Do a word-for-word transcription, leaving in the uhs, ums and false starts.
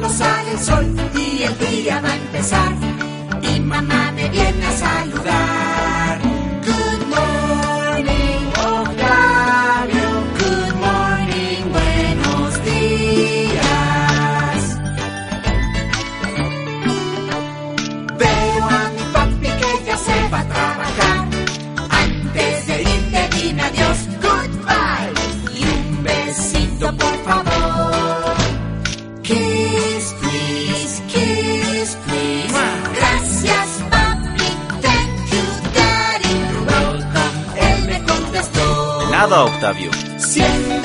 cuando sale el sol y el día va a empezar. Y mamá me viene a saludar. Good morning, Octavio. Good morning, buenos días. Veo a mi papi que ya se va a trabajar. Antes de ir te dime adiós, goodbye. Y un besito, por favor. Kiss, please, kiss, please. Gracias, papi, thank you, daddy. You're welcome, él me contestó. Nada, Octavio. Siempre